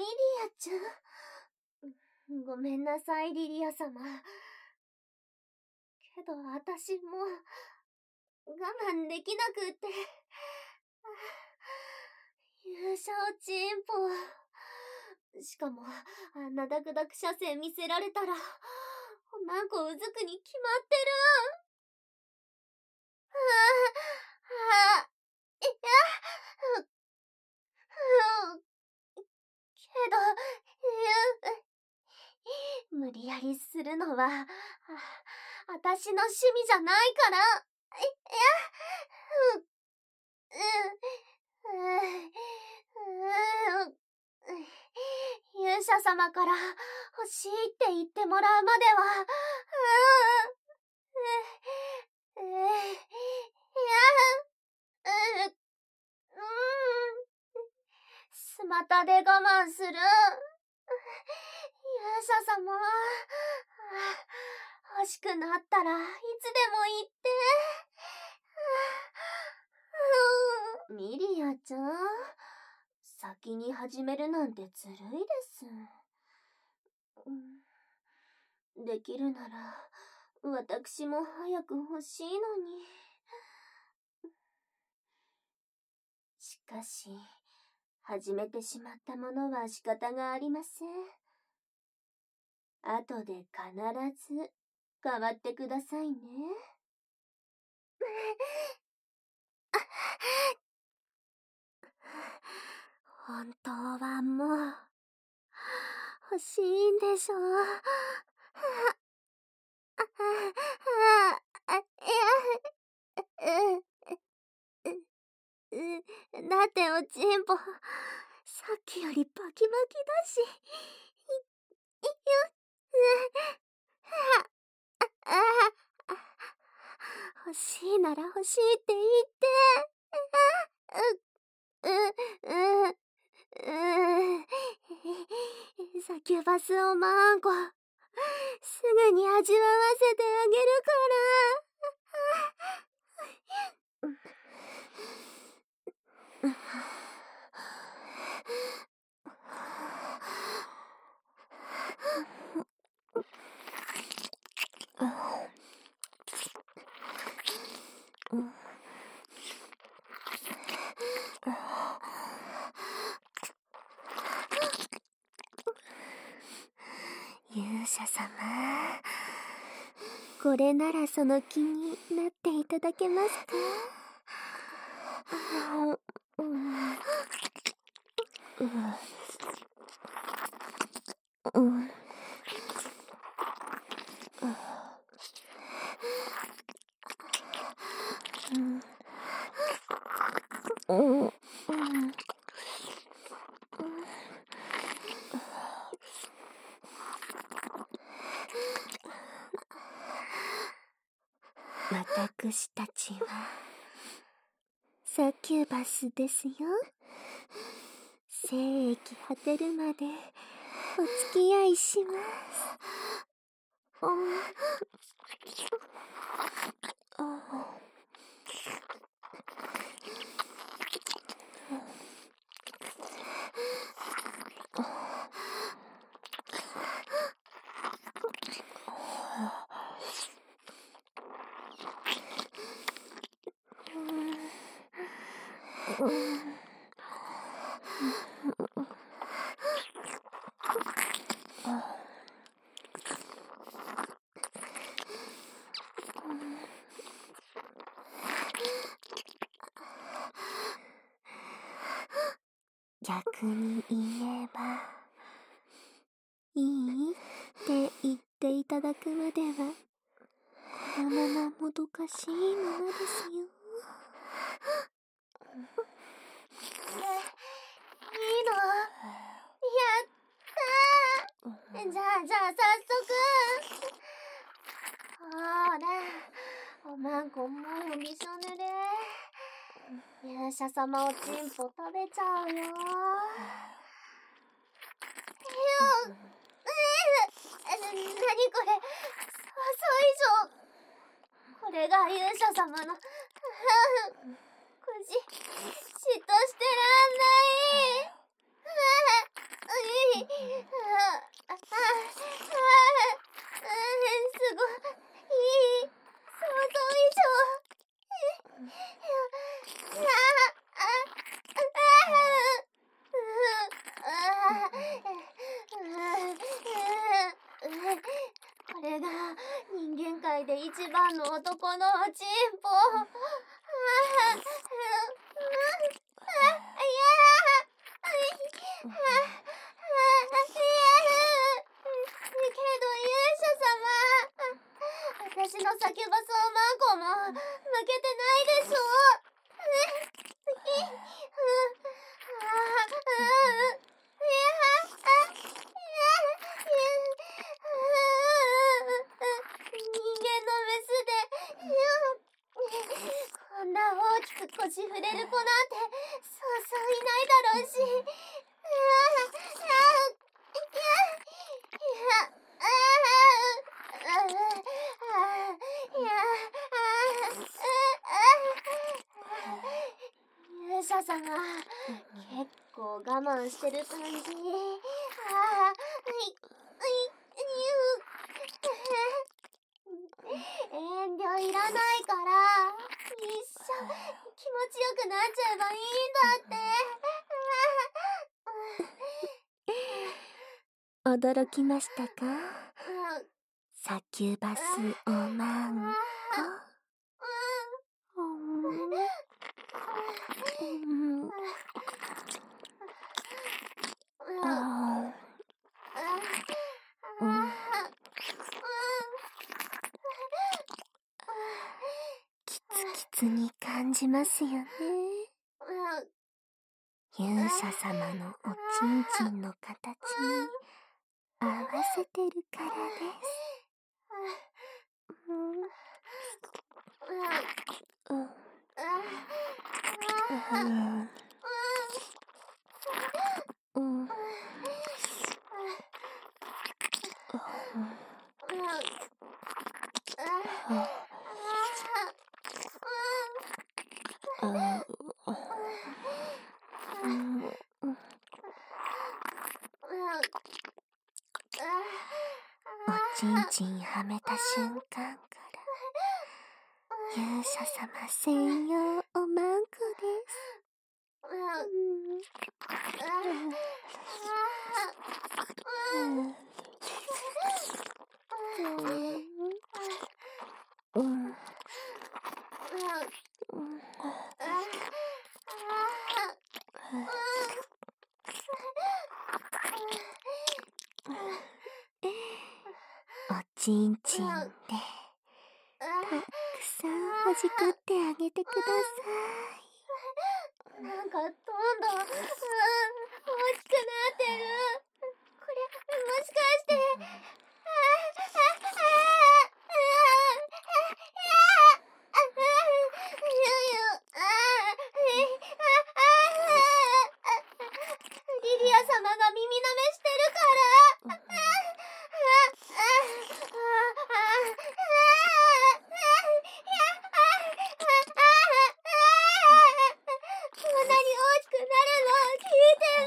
リアちゃん。ごめんなさい、リリア様。けど、私も我慢できなくって。優勝チンポ。しかも、あんなダクダク車線見せられたら、何個うずくに決まってる。いや、けど、無理やりするのは、私の趣味じゃないから。勇者様から欲しいって言ってもらうまでは、スマタで我慢する。勇者様、欲しくなったらいつでも言って。ミリアちゃん、先に始めるなんてずるいです。できるなら、私も早く欲しいのに。しかし、始めてしまったものは仕方がありません。後で必ず変わってくださいね。本当はもう、欲しいんでしょ。だっておちんぽ、さっきよりバキバキだし。欲しいなら欲しいって言って。サキュバスをマンコ、すぐに味わわせてあげるから。勇者様、これならその気になっていただけますか？私たちはサキュバスですよ。精液果てるまでお付き合いします。逆に言えば、いいって言っていただくまでは、このままもどかしいままですよ。いいの？やったー。じゃあ早速。ほら、おまんこもうびしょ濡れ。勇者様おちんぽ食べちゃうよ。なにこれ、想像以上。これが勇者様の口、嫉妬してらんない。 界で一番の男のチンポ。けど勇者様、私のサキュバソーマンコも負けてないでしょ。人間のメスでこんな大きく腰触れる子なんてそうそういないだろうし。勇者様、結構我慢してる感じ。遠慮いらないから、一緒気持ちよくなっちゃえばいいんだって。 驚きましたか？サキュバスおまんこ。キツキツに感じますよね。勇者様のおちんちんの形に合わせてるからです。おちんちんはめた瞬間から勇者様専用おまんこです。おちんちんでたくさんほじくってあげてください。 なんかどんどん大きくなってる。これもしかしてリリア様が耳舐めしてるから。こんなに大きくなるの聞いてない。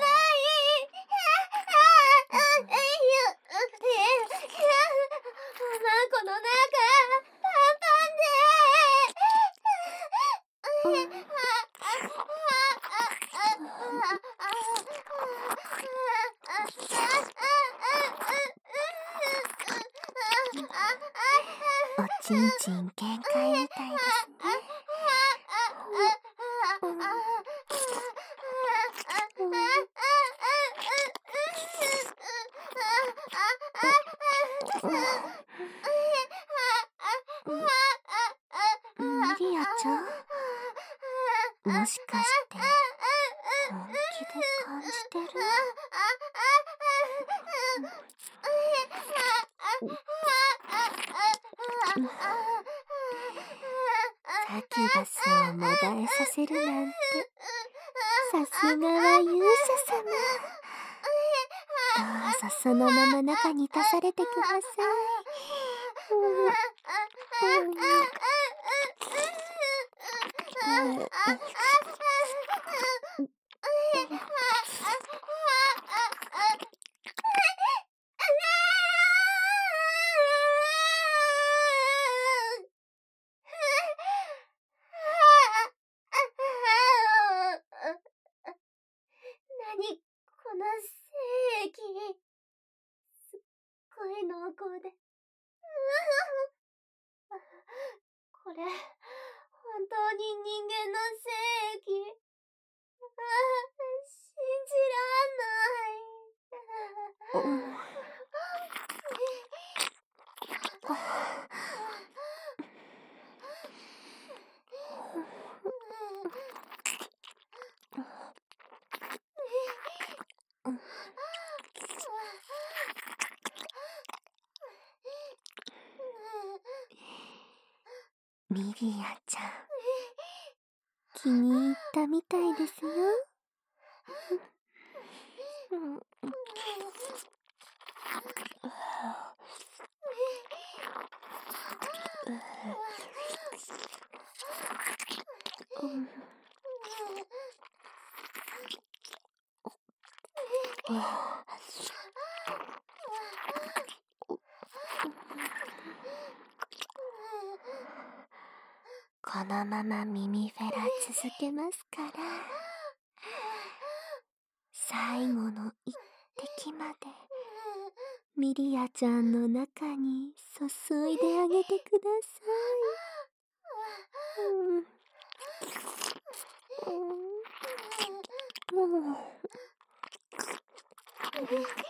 おまんこの中パンパンで。 おちんちん限界みたいですね。ミリアちゃん、もしかして本気で感じてる？サキュバスをもだえさせるなんて、さすがは勇者様。どうぞそのまま中に足されてください。 何この精液、すっごい濃厚で。 ミリアちゃん、気に入ったみたいですよ。このまま耳フェラ続けますから、最後の一滴までミリアちゃんの中に注いであげてください。